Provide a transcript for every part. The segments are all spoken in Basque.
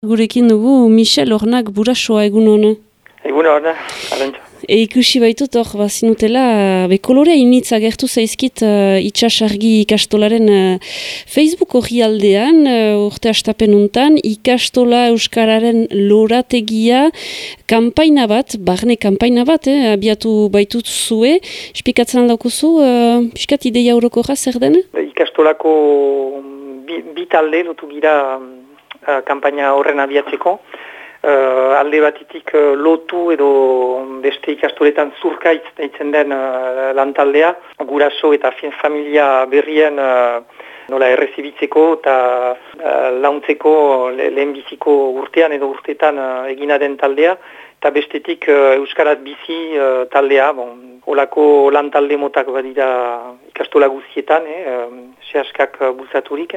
Gurekin dugu Michel Ornak Burasoa egun hona. Egun hona, alantxo. Ikusi baitut hor, bazinutela, kolorea initz agertu zaizkit itxasargi ikastolaren Facebook hori aldean, urte astapen untan, ikastola euskararen lorategia kanpaina bat, barne kanpaina bat, abiatu baitut zue, espikatzen aldaukuzu, piskat ideia orokorra zer den? Ikastolako bi talde lotu gira kanpaina horren abiatzeko. Alde batitik lotu edo beste ikastoletan zurkaitz deitzen den lantaldea, guraso eta familia berrien nola errezibitzeko eta launtzeko lehenbiziko urtean edo urteetan egina den taldea, eta bestetik Euskaraz bizi taldea, holako lantalde motak badira ikastola guztietan, sehaskak bultzaturik.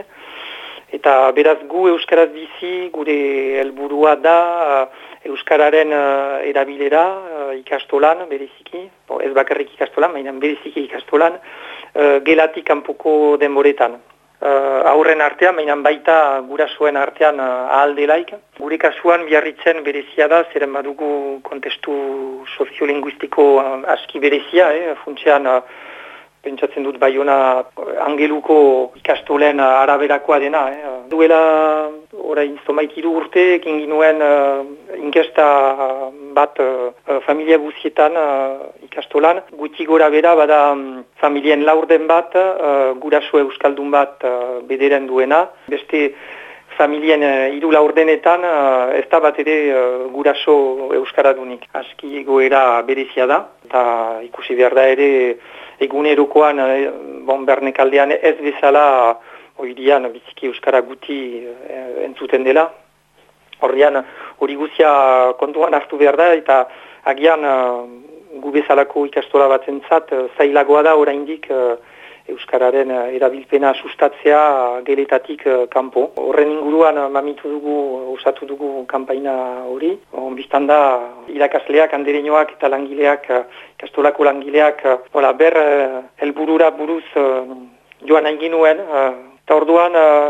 Eta beraz gu Euskaraz bizi gure helburua da Euskararen erabilera ikastolan bereziki, ez bakarrik ikastolan, baina bereziki ikastolan, gelatik kanpoko denboretan. Aurren artean, baina baita gurasoen artean ahaldelaik. Gure kasuan biarritzen berezia da, zeren badugu kontestu soziolinguistiko aski berezia, funtsean pentsatzen dut Baiona Angeluko ikastolen araberakoa dena. Duela orain zomaikiru urte egin ginuen inkesta bat familia guztietan ikastolan. Gutxi gora bera bada familien laurden bat, guraso euskaldun bat bederen duena. Beste familien hiru laurdenetan ez da bat ere guraso euskaradunik. Aski egoera berezia da, eta ikusi behar da ere egunerokoan bernekaldean ez bezala horian biziki euskara guti entzuten dela. Horrian hori guzia kontuan hartu behar da eta agian gu bezalako ikastola batentzat zailagoa da oraindik euskararen erabilpena sustatzea geletatik kanpo. Horren inguruan mamitu dugu, osatu dugu kanpaina hori. Bistan da irakasleak, andereñoak eta langileak, ikastolako langileak, ber helburura buruz joan nahi ginuen. Eta orduan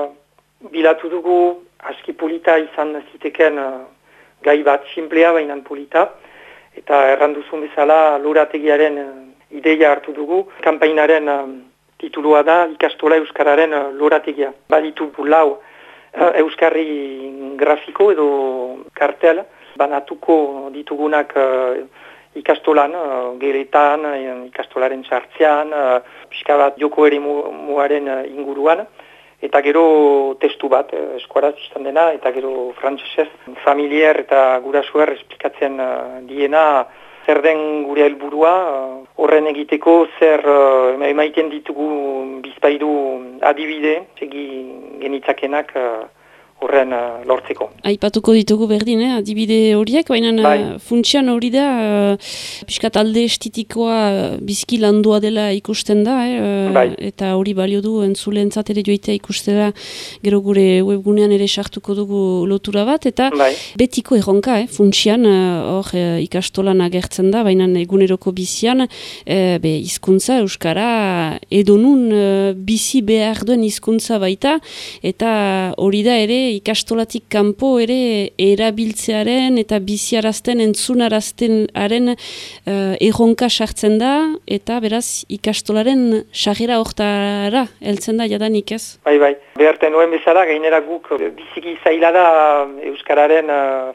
bilatu dugu aski polita izan ziteken gai bat simplea bainan polita. Eta erranduzun bezala lorategiaren ideia hartu dugu. Kanpainaren titulua da ikastola euskararen lorategia. Baditu lau euskarri grafiko edo kartel, banatuko ditugunak ikastolan, geletan, ikastolaren sartzean, pixka bat joko ere muaren inguruan, eta gero testu bat, eskuaraz izan dena, eta gero frantsesez, familiar eta gurasoer esplikatzen diena, zer den gure helburua, horren egiteko zer emaiten ditugu bizpairu adibide, segi genitzakenak horren lortzeko. Aipatuko ditugu berdin, adibide horiek, baina funtsian hori da, piskat alde estetikoa biziki landua dela ikusten da, eta hori balio du entzuleentzat ere joitea ikustera gero gure webgunean ere sartuko dugu lotura bat, eta betiko erronka, funtsian hor ikastolan agertzen da, baina eguneroko bizian, hizkuntza euskara edonun bizi behar duen hizkuntza baita, eta hori da ere ikastolatik kanpo ere erabiltzearen eta biziarazten, entzunaraztenaren erronka sartzen da, eta beraz ikastolaren sarrera hortara heltzen da jadanik ez? Bai, beharten nuen bezala, gainera guk biziki zaila da euskararen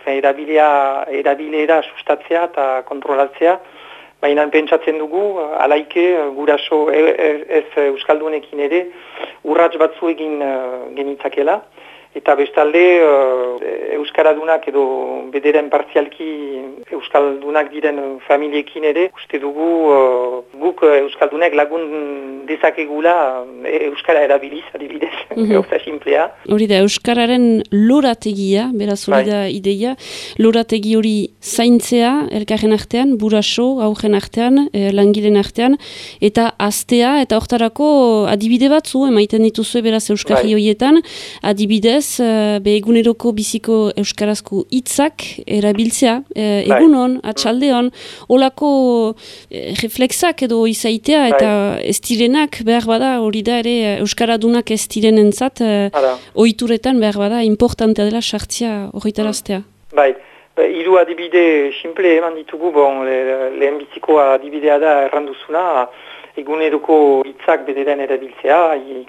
erabilera sustatzea eta kontrolatzea, baina pentsatzen dugu, alaike guraso ez euskaldunekin ere urrats batzu egin genitzakela. Eta bestalde euskaradunak edo bederen partzialki euskaldunak diren familiekin ere, uste dugu guk euskaldunek lagun dezakegula euskara erabiliz, adibidez, gauza simplea. Hori da, euskararen lorategia, beraz hori da ideia, lorategi hori zaintzea, elkarren artean, buraso, aurren artean, langileen artean, eta aztea, eta hortarako adibide batzu, emaiten dituzue beraz euskarri horietan, adibidez, eguneroko biziko euskarazko hitzak erabiltzea, egunon, atxaldeon, olako reflexak edo izaitea, eta ez direnak behar bada, hori da ere euskaradunak ez direnentzat, ohituretan behar bada, importantea dela sartzia horretaraztea. Bai, hiru adibide simple eman ditugu, lehenbiziko adibidea da erranduzuna, eguneroko hitzak bederen erabiltzea,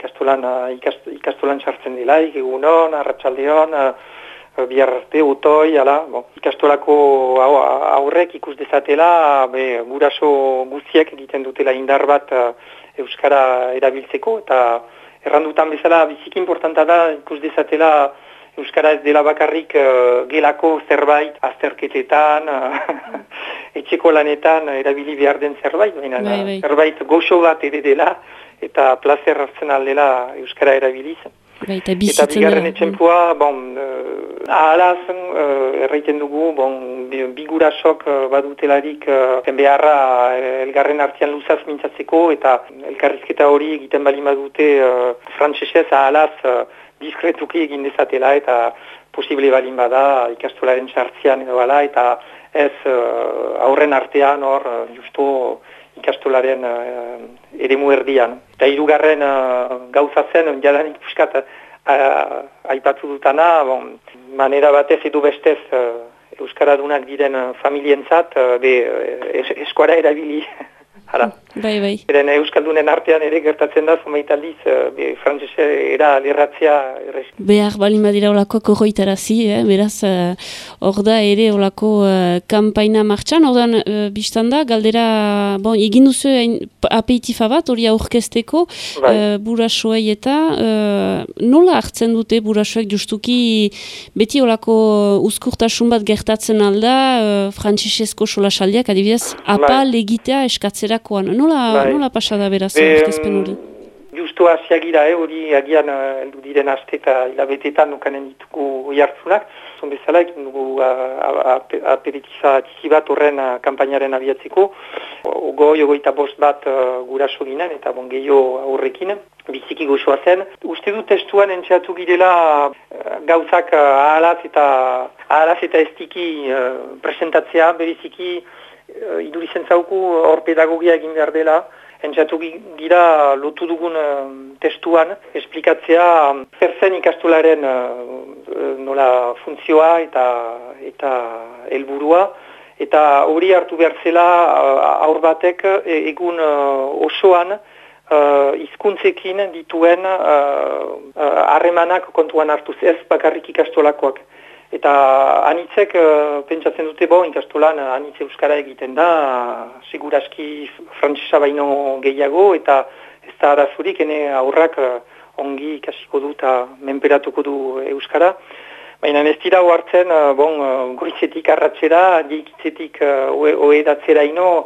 ikastolan sartzen delaik, egunon, arratsaldeon, bihar arte, otoi, ikastolako aurrek ikus dezatela, guraso guztiak egiten dutela indar bat euskara erabiltzeko, eta errandutan bezala biziki importanta da ikus dezatela euskara ez dela bakarrik gelako zerbait, azterketetan, etxeko lanetan erabili behar den zerbait, zerbait goxo bat ere dela, eta placer hartzen aldela euskara erabiliz. Eta bigarren etxempua, ahalaz, erraiten dugu, bigurasok badutelarik beharra elgarren artean luzaz mintzatzeko, eta elkarrizketa hori egiten bali badute frantsesez ahalaz diskretuki egin dezatela, eta posible balin bada ikastolaren sartzean edo bala, eta ez aurren artean hor justo ikastolaren eremu erdian. Eta hirugarren gauza zen, jadanik puskat aipatu dutana, manera batez edo bestez euskaradunak diren familientzat, eskuara erabili. Bai. Eren euskaldunen artean ere gertatzen da, zumeit aldiz, frantzese era lerratzea errez. Behar balin badira olakoak horroitarazi, beraz, hor da ere olako kampaina martxan, hor da, biztanda, galdera, egin duzu apeitifa bat, hori aurkezteko, burasoei eta, nola hartzen dute burasoek justuki, beti olako uzkurtasun bat gertatzen alda, frantzesezko solasaldiak, adibidez, apal egitea eskatzera Nola pasada beraz aurkezpen hori? Justu hasiagira, hori agian heldu diren aste eta hilabetetan nukanen ditugu jartzunak. Zon bezala, egin dugu aperitiza txiki bat horren kampainaren abiatzeko. Ogoita bost bat guraso ginen eta gehiago aurrekin. Biziki goxoa zen. Uste du testuan entxeatu girela gauzak ahalaz eta ez diki presentatzea, bereziki idurizen zauku hor pedagogia egin behar dela, entzatu gira lotu dugun testuan, esplikatzea zer zen ikastolaren nola funtzioa eta helburua, eta hori hartu behar zela aur batek egun osoan hizkuntzekin dituen harremanak kontuan hartuz, ez bakarrik ikastolakoak. Eta anitzek pentsatzen dute ikastolan anitze euskara egiten da, seguraski frantsesa baino gehiago, eta ez da arazurik, ene aurrak ongi ikasiko du eta menperatuko du euskara. Baina ez dira hartzen, goizetik arratsera, jeikitzetik oedatzera ino,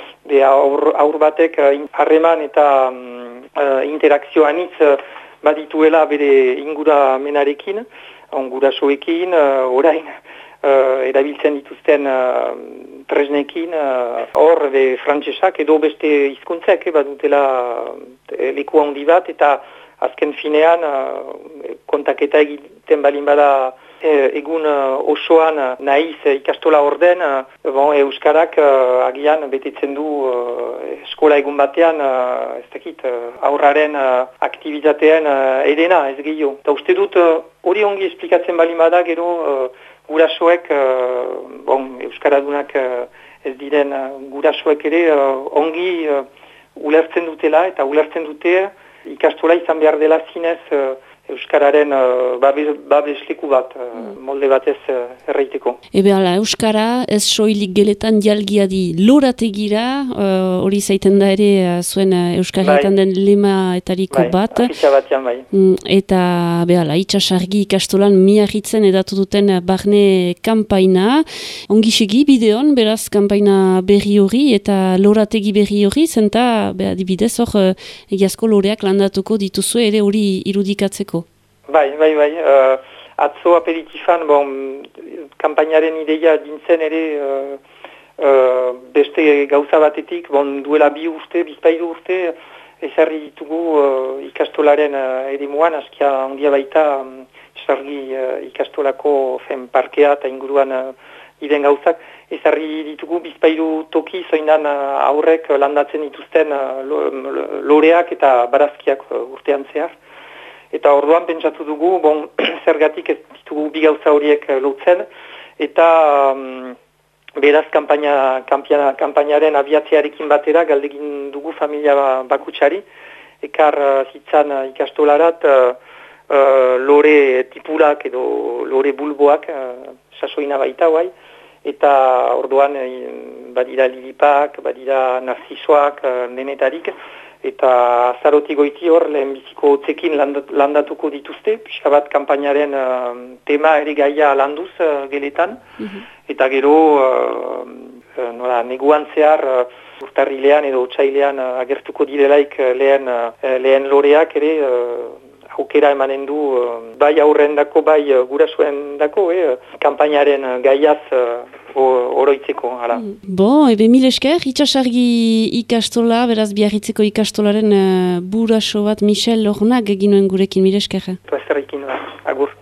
aur batek harreman eta interakzio anitz badituela bere inguramenarekin, gurasoekin, orain erabiltzen dituzten tresnekin, hor frantsesak edo beste hizkuntzak badutela leku handi bat, eta azken finean kontaketa egiten balin bada egun osoan nahiz ikastola orden, euskarak agian betetzen du eskola egun batean, ez dakit, aurraren aktivitatean edena, ez gehiago. Eta uste dut hori ongi esplikatzen balin bada, gero gurasoek, euskaradunak ez diren gurasoek ere ongi ulertzen dutela, eta ulertzen dute ikastola izan behar dela zinez euskararen babesleku bat, molde batez erraiteko. Hala, euskara ez soilik geletan jalgiadi lorategira, hori zaiten da ere zuen euskarietan den lemaetariko bat. Bai. Eta itxasargi ikastolan miarritzen edatu duten barne kampaina. Ongisegi bideon, beraz, kampaina berri hori eta lorategi berri hori, zenta, adibidez, hor, egiazko loreak landatuko dituzu ere hori irudikatzeko. Bai. Atzo aperitifan, kampainaren ideia dintzen ere beste gauza batetik, duela bizpairu urte, ezarri ditugu ikastolaren eremuan, askia handia baita Sargi ikastolako parkea eta inguruan diren gauzak. Ezarri ditugu bizpairu toki zoindan aurrek landatzen dituzten loreak eta barazkiak urtean zehar. Eta orduan pentsatu dugu, zergatik ez ditugu bi gauza horiek lotzen, eta beraz kanpainaren abiatzearekin batera galdegin dugu familia bakutsari, ekar zitzan ikastolarat lore tipulak edo lore bulboak sasoina baita guai, eta orduan badira lilipak, badira narzisoak denetarik, eta azarotik goiti hor lehenbiziko hotzekin landatuko dituzte, pixka bat kanpainaren tema ere gaia landuz geletan, eta gero neguan zehar urtarrilean edo otsailean agertuko direlaik lehen loreak ere aukera emanen du bai aurrendako, bai gurasoendako, kanpainaren gaiaz oroitzeko. Ebe mil esker, Itsasargi ikastola, beraz Biarritzeko ikastolaren buraso bat Michel Lornak eginuen gurekin, mil esker. Agur.